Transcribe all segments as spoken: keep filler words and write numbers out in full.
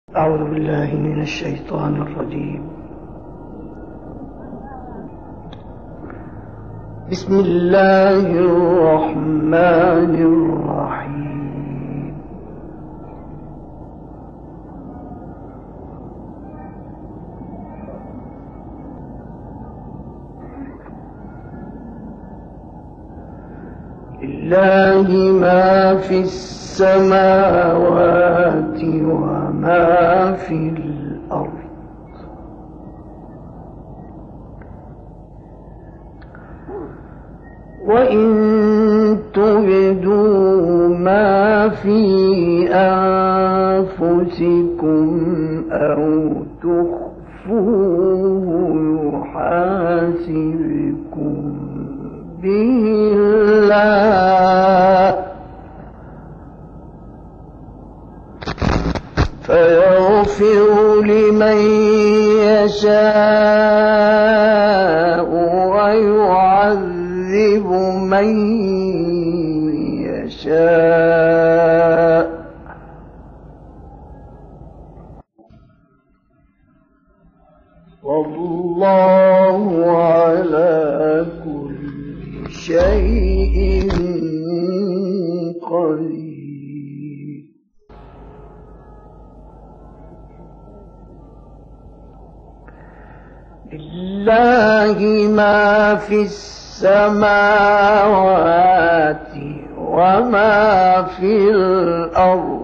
أعوذ بالله من الشيطان الرجيم. بسم الله الرحمن الرحيم. لله ما في السماوات وما في الأرض. وإن تبدوا ما في أنفسكم أو تخفوه يحاسبكم به الله فيغفر لمن يشاء ويعذب من يشاء والله على كل شيء قدير. لله ما في السماوات وما في الأرض.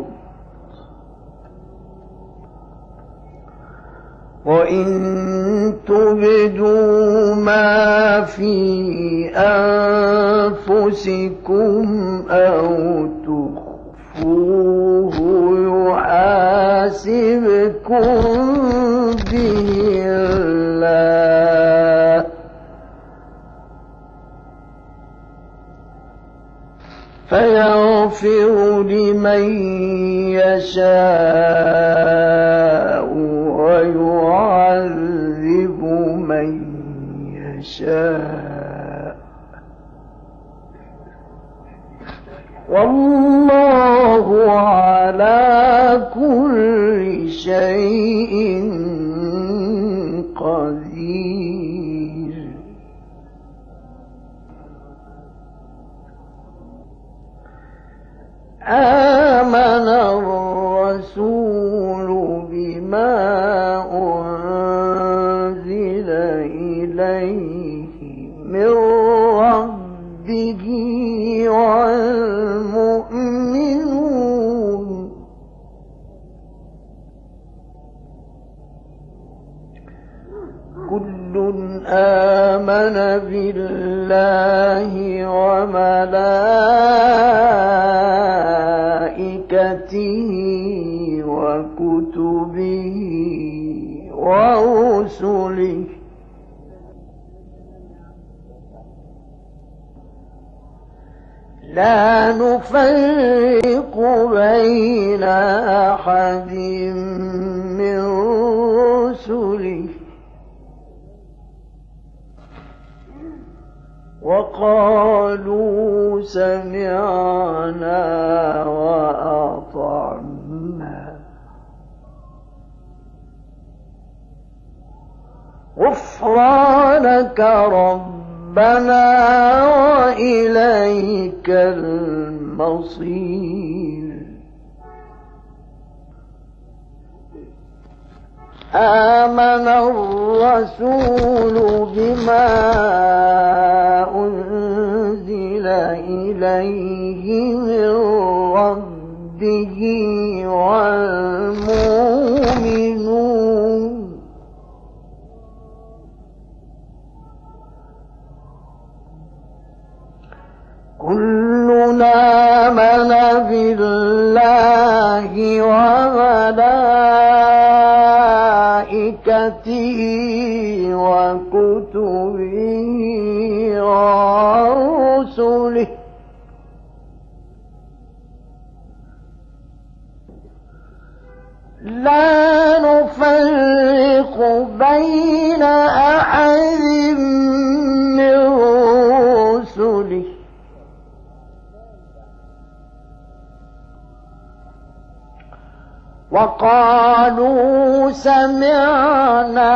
وإن تبدوا ما في أنفسكم أو تخفوه يحاسبكم به الله فيغفر لمن يشاء ويعذب من يشاء والله على كل شيء قدير. آمن الرسول بما أنزل إليه من ربه والمؤمنون كل آمن بالله وملائكته وكتبه ورسله لا نفرق بين أحد من رسله وقالوا سمعنا وأطعنا غفرانك ربنا وإليك المصير. آمن الرسول بما أنزل إليه من ربه والمؤمنون كلنا آمن بالله وملائكته وكتبه ورسله لا نفرق بين أحد من رسله وقالوا وقالوا سمعنا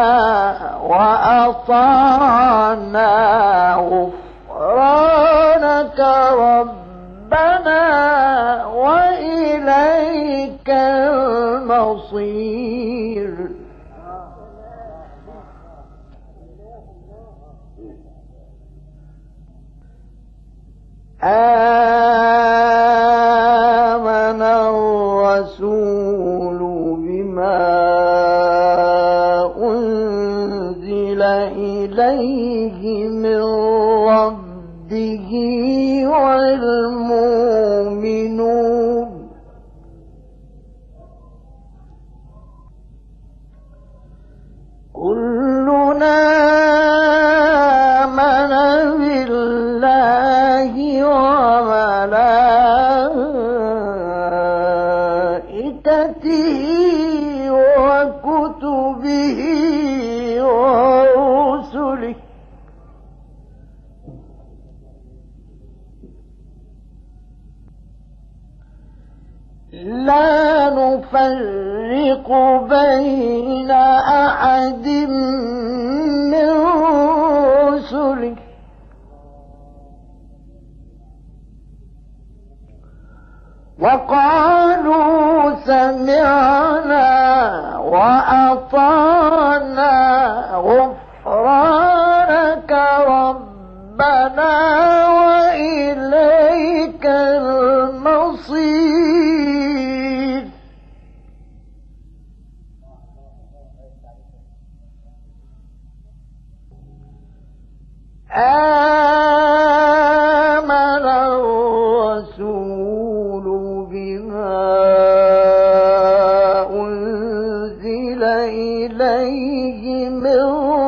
وأطعنا غفرانك ربنا وإليك المصير. آمن الرسول بما أنزل إليه من ربه والمؤمنون كلنا آمن بالله وملائكته وكتبه ورسله لا نفرق بين أحد من رسله وقالوا سمعنا وأطعنا غفرانك ربنا وإليك المصير. آمن الرسول بما أنزل إليه من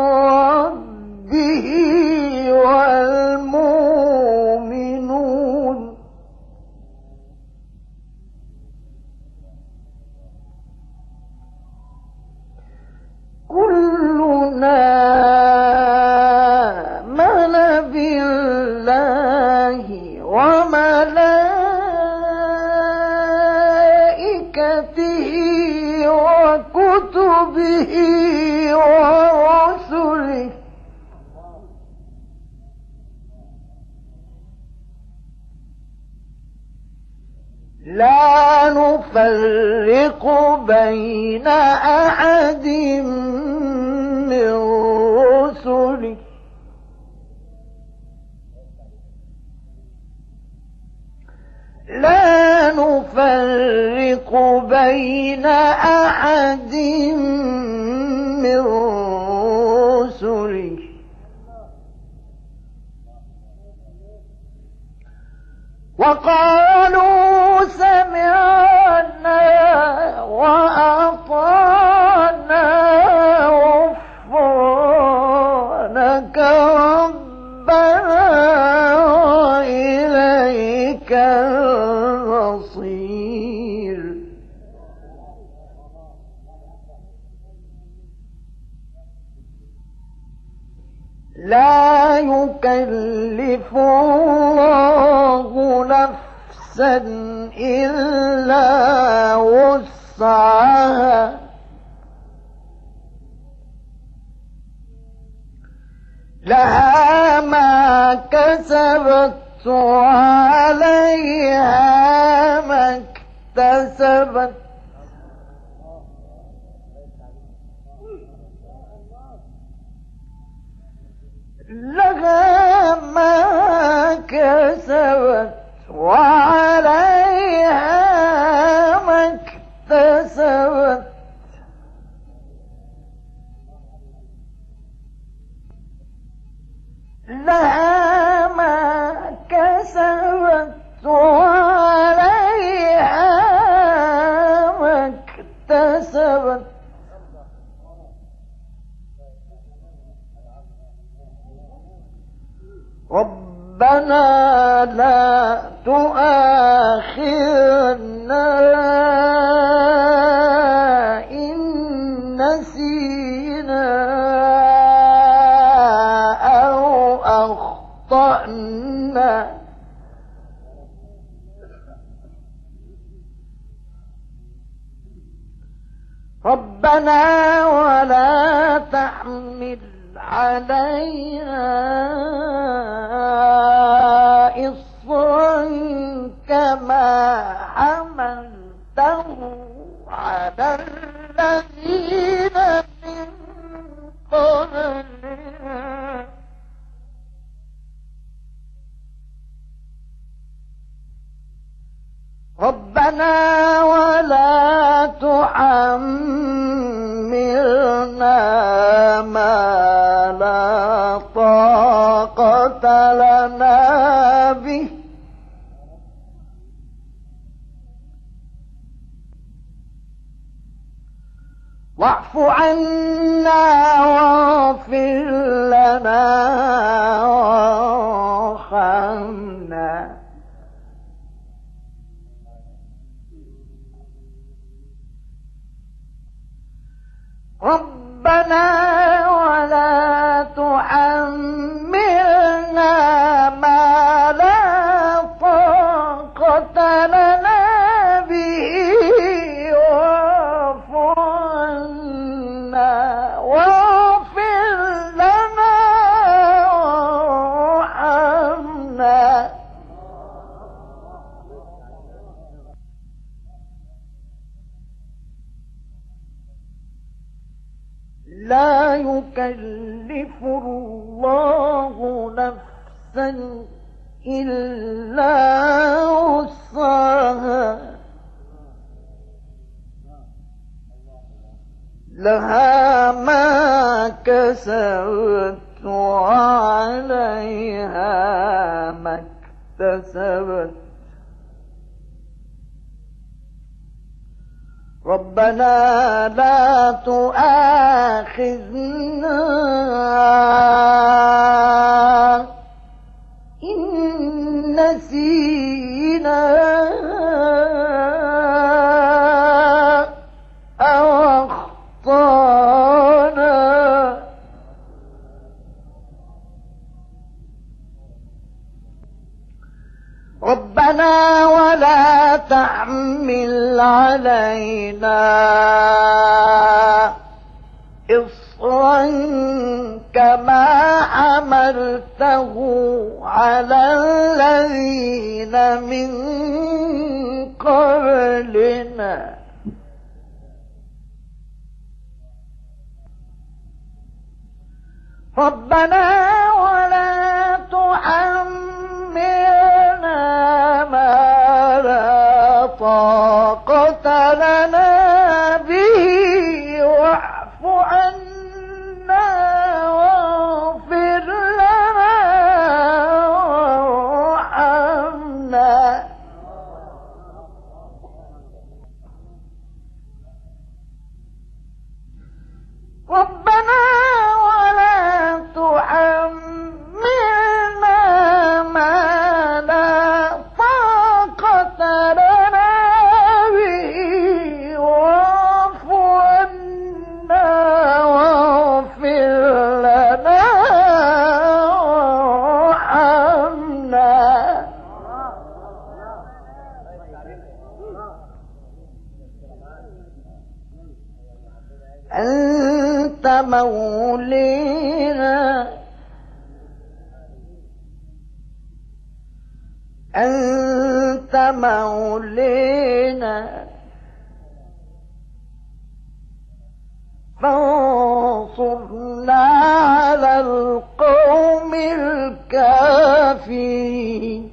ربه والمؤمنون كلنا آمن بالله وملائكته وكتبه ورسله لا نفرق بين أحد من رسله لا نفرق بين أحد من رسله وقالوا سمعنا وأطعنا غفرانك ربنا وإليك المصير. لا يكلف الله نفسا إلا وسعها لها ما كسبت وعليها ما اكتسبت لها ما كسبت وعليها ما اكتسبت لها ما كسبت وعليها ما اكتسبت ربنا لا تؤاخذنا إن نسينا أو أخطأنا رب ربنا ولا تحمل علينا إصرا كما حملته على الذين من قبلنا ربنا ولا تحملنا ما لا طاقة لنا به واعف عنا واغفر لنا وارحمنا ربنا ولا تحملنا ما لا طاقة لنا به واعف عنا واغفر لنا وارحمنا لا يكلف الله نفسا إلا وسعها لها ما كسبت وعليها ما اكتسبت ربنا لا تؤاخذنا إن نسينا أو أخطأنا ربنا ولا تحمل علينا إصرا كما حملته على الذين من قبلنا ربنا ولا تحملنا ما لا طاقة لنا به واعف عنا واغفر لنا وارحمنا ربنا ولا تحملنا ما لا طاقة لنا به واعف عنا واغفر لنا وارحمنا أنت مولينا أنت مولينا فانصرنا على القوم الكافرين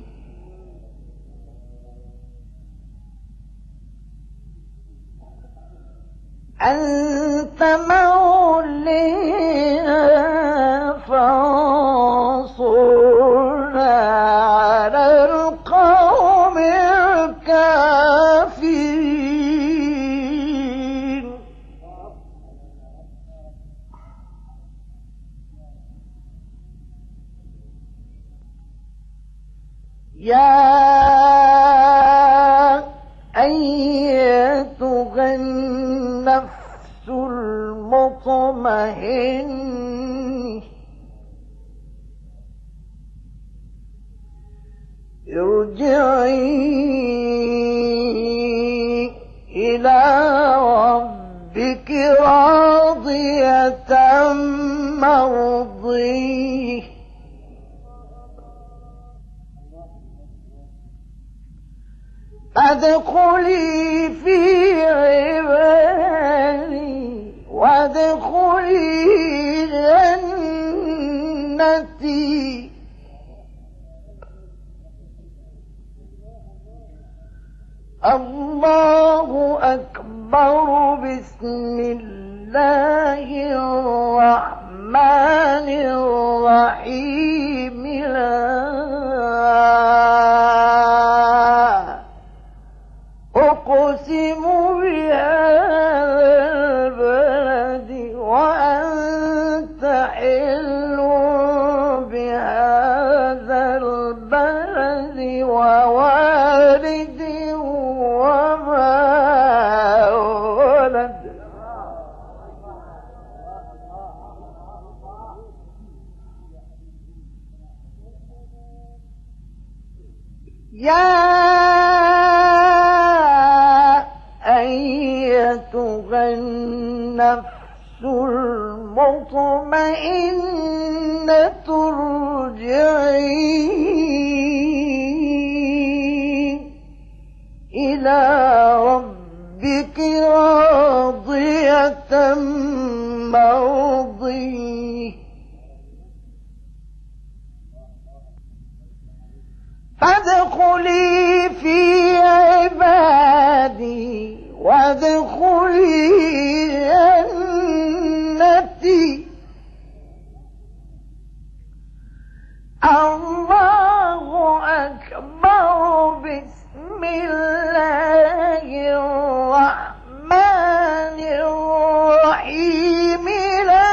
أنت مولينا فانصرنا على القوم الكافرين يا أيتها النفس المطمئنة ارجعي إلى ربك ربك راضية مرضية فادخلي في عبادي وادخلي جنتي. الله أكبر. بسم الله الرحمن الرحيم. لا أقسم بهذا البلد وأنت حل بهذا البلد ووالد وما ولد. يا أيتها النفس المطمئنة ارجعي إلى ربك راضية مرضية فادخلي في عبادي وادخلي جنتي. الله أكبر. بسم الله الرحمن الرحيم. لا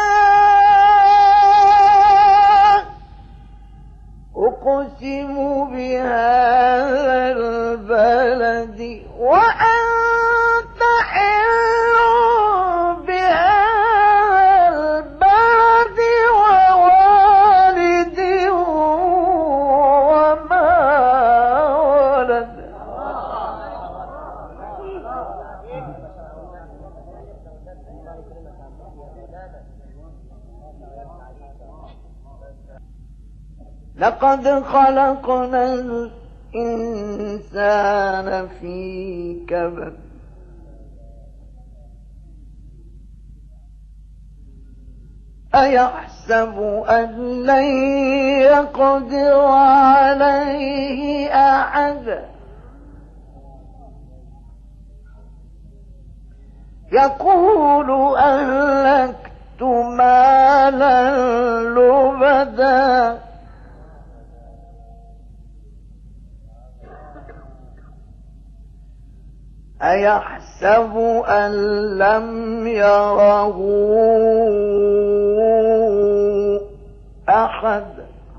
أقسم بهذا البلد وأنت حل بهذا البلد ووالد وما ولد. لقد خلقنا الإنسان في كبد أيحسب أن لن يقدر عليه أحد يقول أهلكت مالا لبدا أيحسب أن لم يره أحد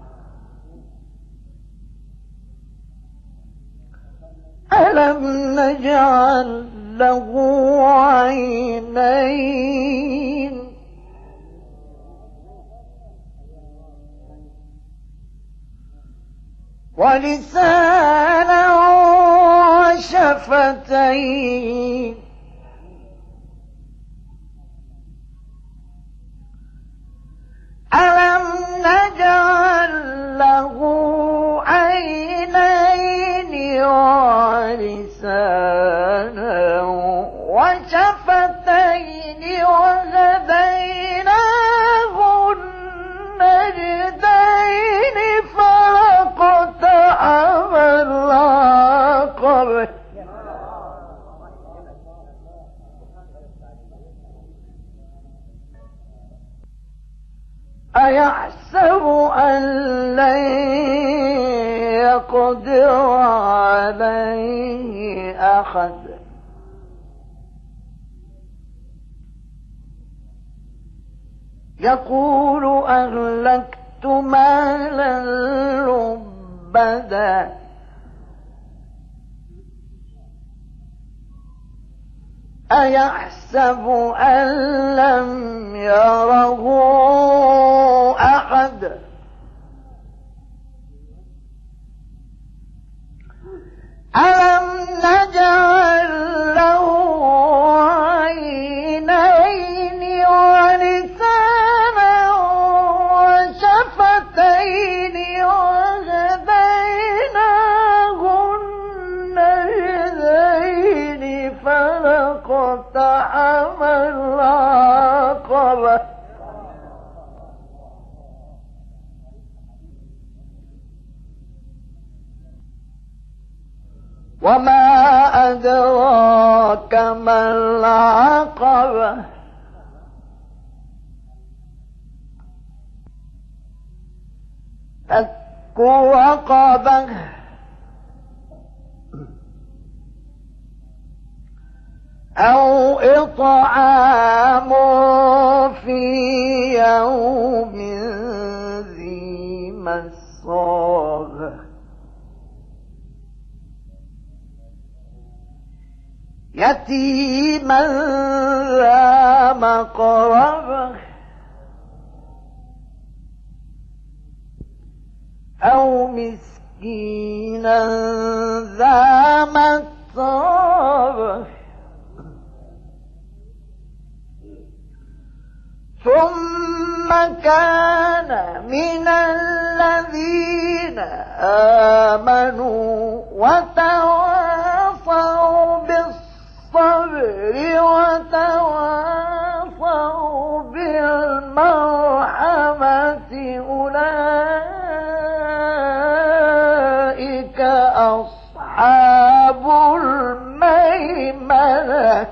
ألم نجعل له عينين ولسانا وشفتين ألم نجعل له عينين ولسانا وشفتين وهديناه النجدين فلقتحم العقبة أيحسب أن لن يقدر عليه أحد يقول أهلكت مالا لبدا أيحسب أن لم يره أحد ألم نجعل له عينين العقبة وما أدراك ما العقبة فك رقبة أو إطعام في يوم ذي مسغبة يتيما ذا مقربة أو مسكينا ذا متربة ثم كان من الذين آمنوا وتواصوا بالصبر وتواصوا بالمرحمة أولئك أصحاب الميمنة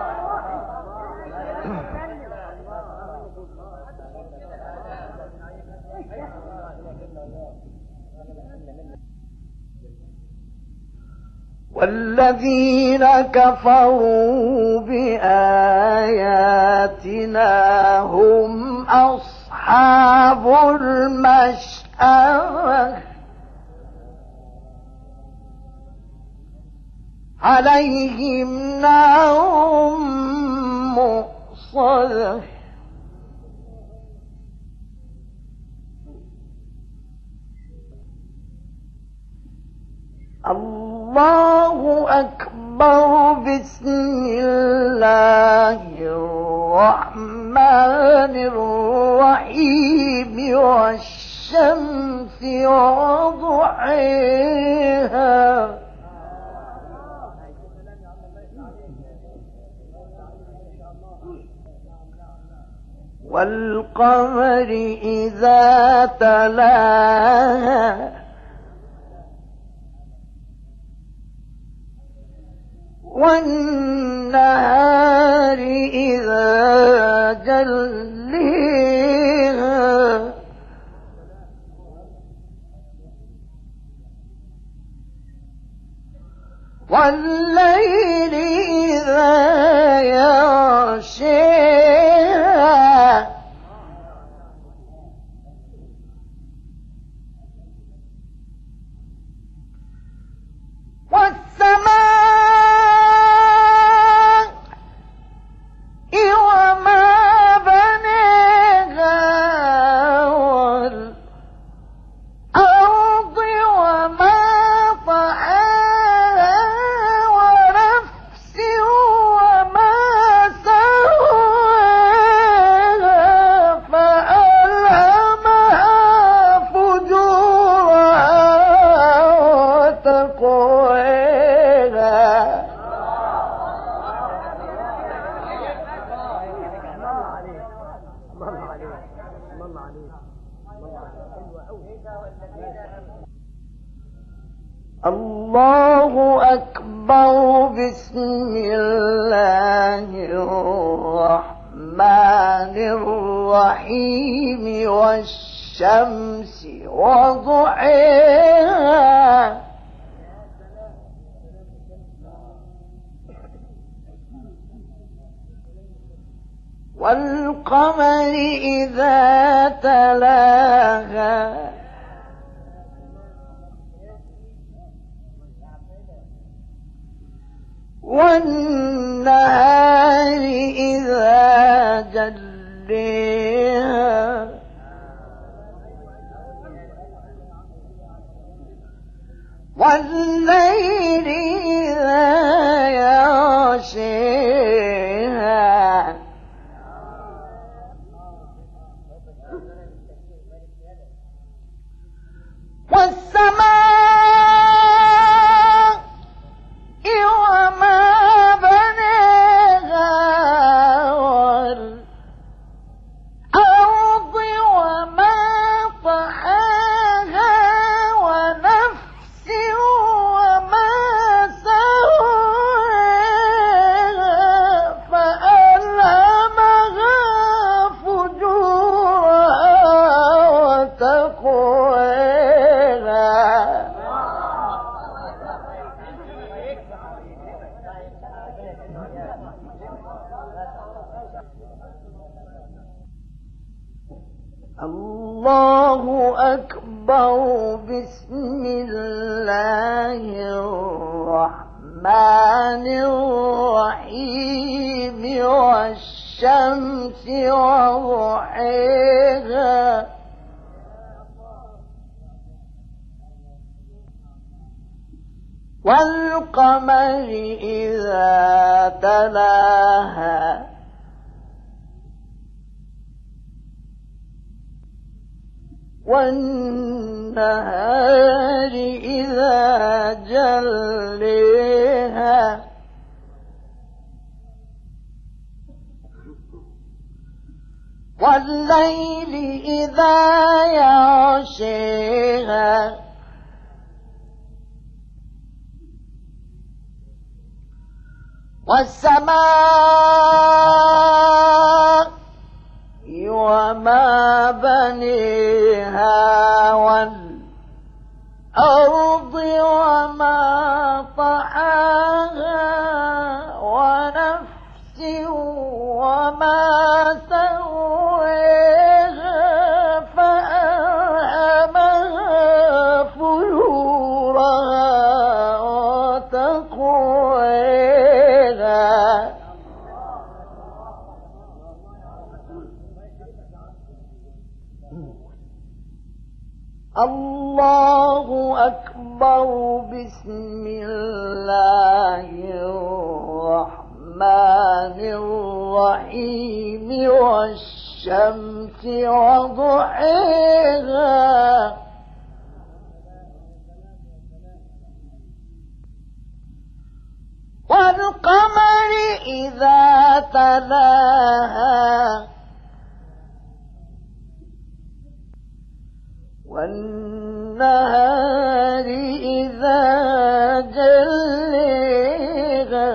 والذين كفروا بآياتنا هم أصحاب المشأمة عليهم نار مؤصدة الله أكبر بسم الله الرحمن الرحيم والشمس وضحيها والقمر إذا تلاها والنهار إذا جليها والليل إذا يغشيها والسماء الله أكبر بسم الله الرحمن الرحيم والشمس وضحيها والقمر إذا تلاها والنهار إذا جليها والليل إذا يغشيها والسماء وما بناها الله أكبر. بسم الله الرحمن الرحيم. والشمس وضحيها والقمر إذا تلاها والنهار إذا جليها والليل إذا يغشيها والسماء وما بنيها والأرض وما طحاها ونفس وما سويها فألهمها فجورها وتقواها. الله أكبر. بسم الله الرحمن الرحيم. والشمس وضحيها والقمر إذا تلاها والنهار إذا جليها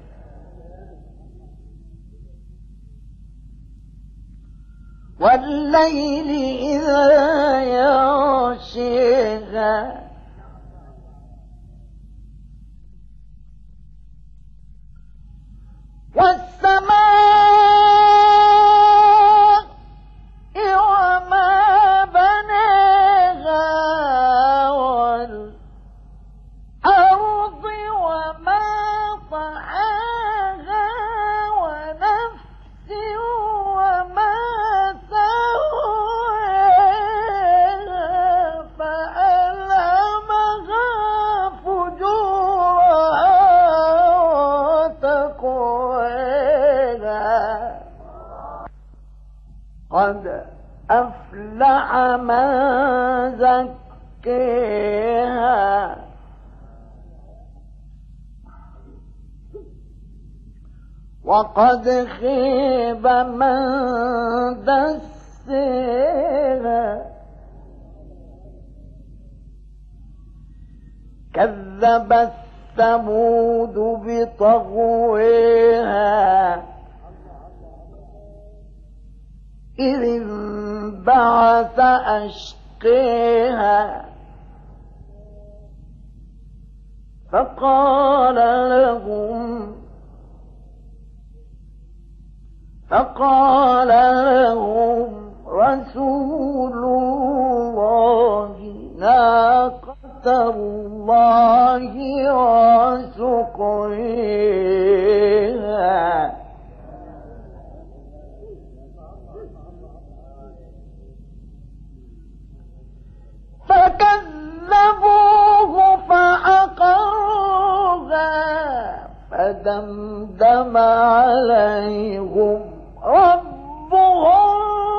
والليل إذا يغشيها والسماء وما بنيها والأرض وما طحاها ونفس وما سواها فألهمها فجورها وتقواها. قد أفلح من زكاها وقد خيب من دساها. كذبت ثمود بطغواها إذ انبعث أشقاها فقال لهم فقال لهم رسول الله ناقة الله وسقياها. فكذبوه فعقروها فدمدم عليهم ربهم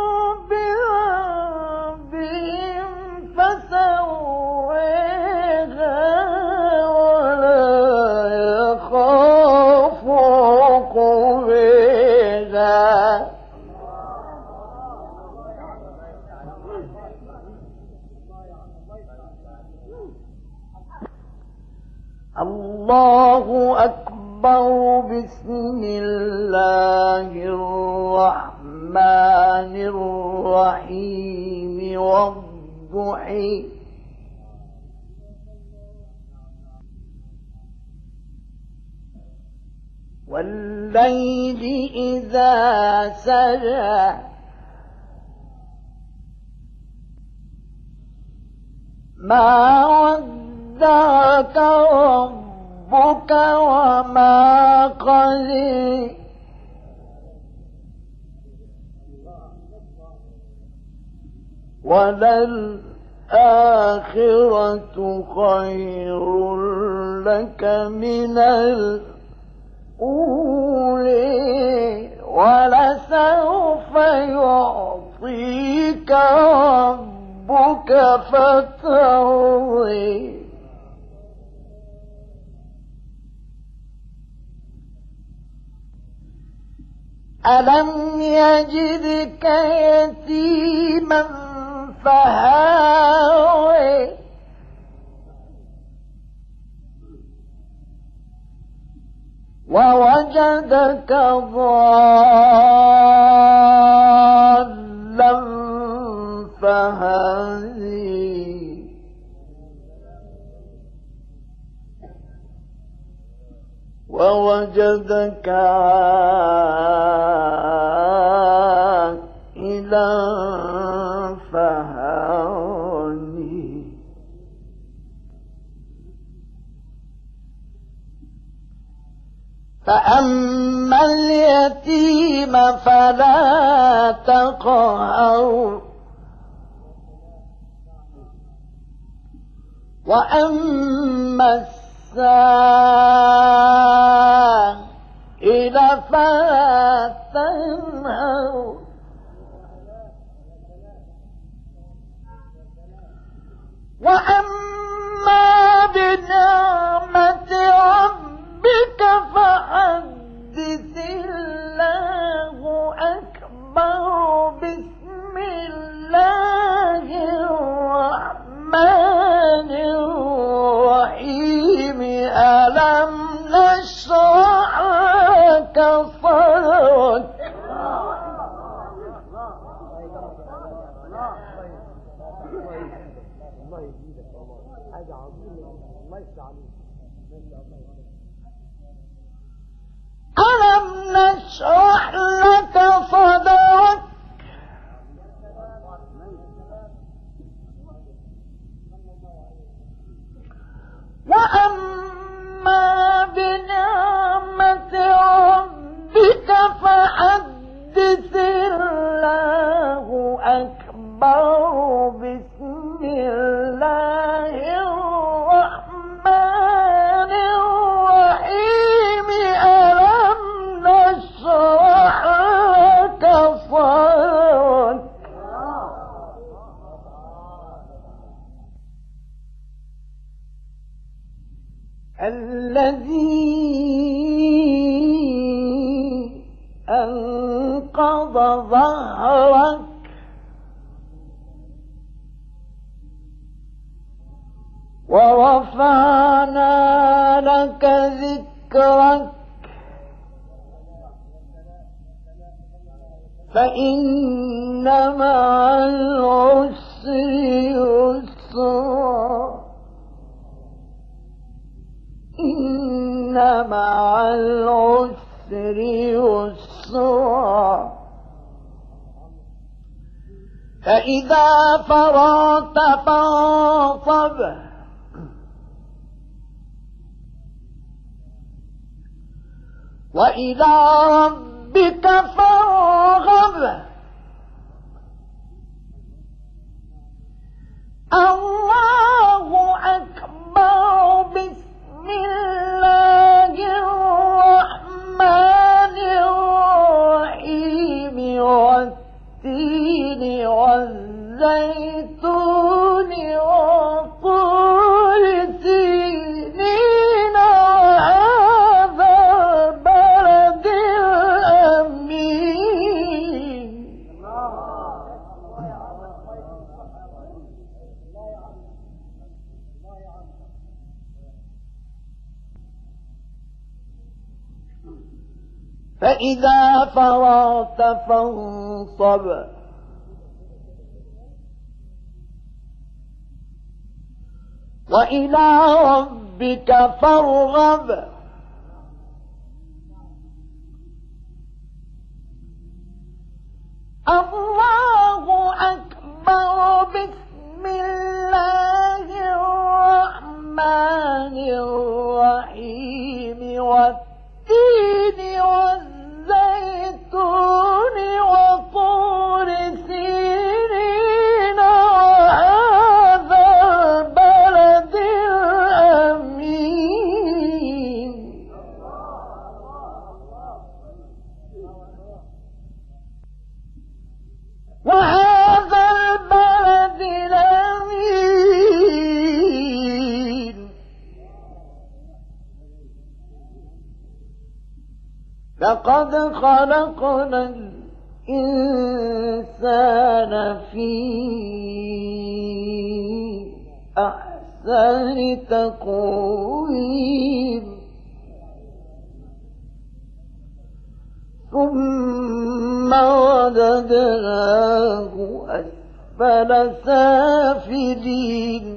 بذنبهم فسواها ولا يخاف عقباها. الله أكبر. بسم الله الرحمن الرحيم. والضحى والليل إذا سجى ما ودعك ربك وما قلي وللآخرة خير لك من الأولى ولسوف يعطيك ربك فترضى ألم يجدك يتيما فهاوى ووجدك ضالا فهدي ووجدك عائلا فهدي فأما اليتيم فلا تقهر وأما السائل فلا تنهر وأما بنعمة ربك فحدث الله أكبر بسم الله الرحمن الرحيم ألم نشرح لك صدرك ألم نشرح لك صدرك وأما بنعمة ربك فحدث الله أكبر بسم الله الرحمن الرحيم ألم نشرح لك صدرك الذي أنقض ظهرك ورفعنا لك ذكرك فإن مع العسر يسرا إن مع العسر يسرا فإذا فرغت فانصب وإلى ربك فارغب الله أكبر بسم الله الرحمن الرحيم والتين والزيتون وطور سينين وهذا البلد الأمين فإذا فرغت فانصب وإلى ربك فارغب الله أكبر. بسم الله الرحمن الرحيم. والتين والزيتون وطور سينين وهذا البلد الأمين. وهذا البلد الأمين. لقد خلقنا الإنسان في أحسن تقويم ثم رددناه أسفل سافلين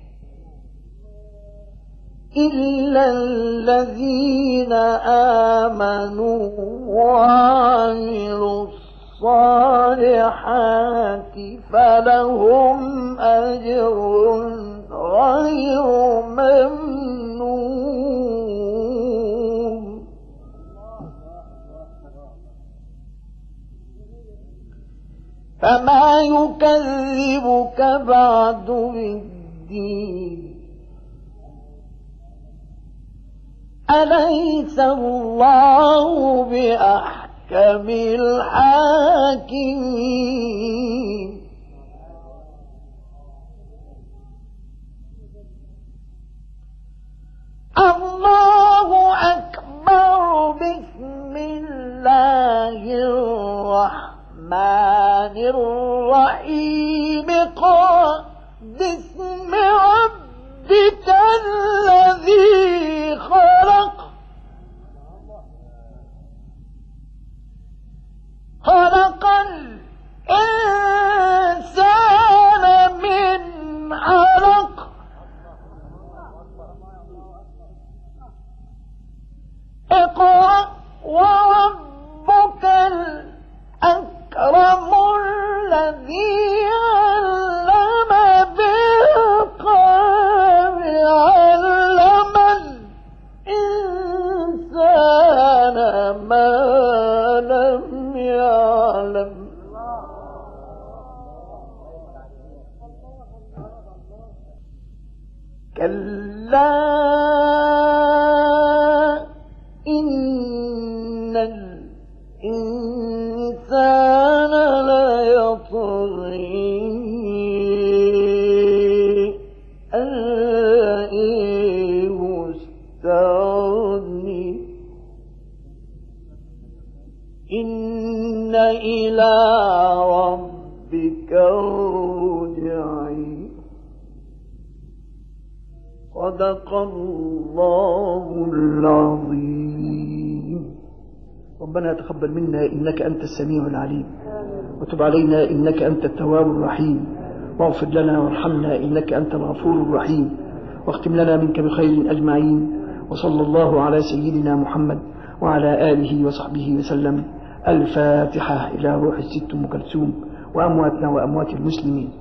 إلا الذين آمنوا وعملوا الصالحات فلهم أجر غير ممنون. فما يكذبك بعد بالدين. أليس الله بأحكم الحاكمين. الله أكبر. بسم الله الرحمن الرحيم. قل باسم ربك الذي خلق. خلق الإنسان من علق. اقرأ وربك الأكرم الذي علم بالقلم علم الإنسان ما لم يعلم. كلا إن الإنسان ليطغي أن رآه استغنى إن إلى ربك الرجعى. صدق الله العظيم. ربنا تقبل منا إنك أنت السميع العليم وتب علينا إنك أنت التواب الرحيم واغفر لنا وارحمنا إنك أنت الغفور الرحيم واختم لنا منك بخير أجمعين. وصلى الله على سيدنا محمد وعلى آله وصحبه وسلم. الفاتحة إلى روح الست أم كلثوم وأمواتنا وأموات المسلمين.